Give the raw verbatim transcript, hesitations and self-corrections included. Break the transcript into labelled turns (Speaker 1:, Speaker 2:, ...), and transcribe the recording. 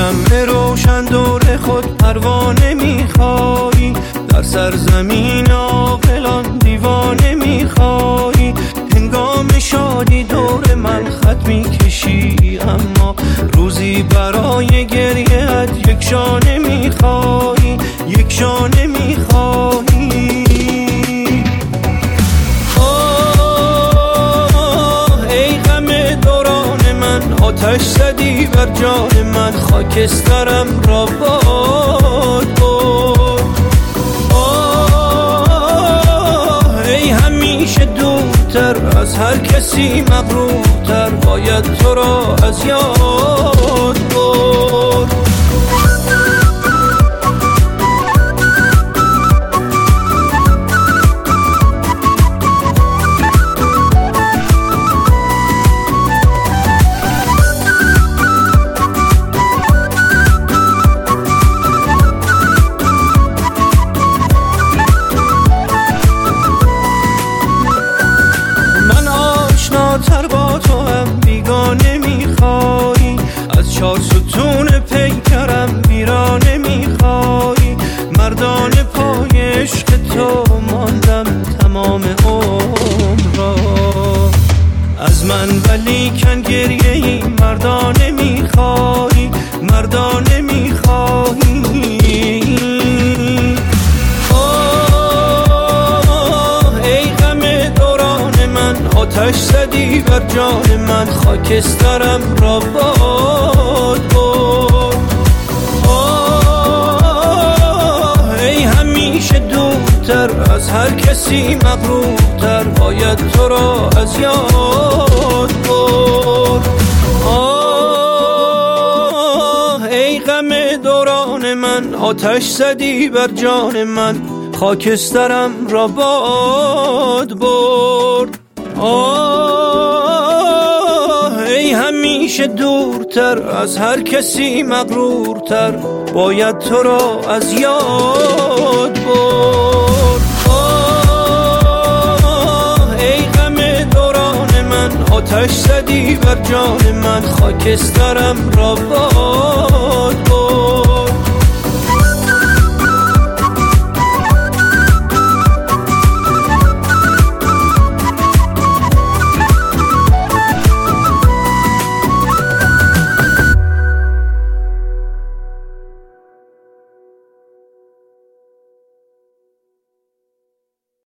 Speaker 1: شمع روشن دور خود پروانه میخوایی، در سرزمین عاقلان دیوانه میخوایی. هنگام شادی دور من خط میکشی، اما روزی برای گریه‌ات یک شانه میخوایی، یک شانه میخوایی. آه ای غم دوران من، آتش زدی بر جان من، خاکسترم را باد برد. آه ای همیشه دورتر از هر کسی مغرورتر، باید تو را از یاد برد. تر با تو هم بیگانه میخوایی، از چار ستون پیکرم ویرانه میخوایی. مردان پای عشق تو ماندم تمام عمر را، از من ولیکن گریه ای مردانه میخوایی، مردانه میخوایی. آتش زدی بر جان من، خاکسترم را باد برد. آه ای همیشه دورتر از هر کسی مغرورتر، باید تو را از یاد برد. آه ای غم دوران من، آتش زدی بر جان من، خاکسترم را باد برد. آه ای همیشه دورتر از هر کسی مغرورتر، باید تو را از یاد برد. آه ای غم دوران من، آتش زدی بر جان من، خاکسترم را باد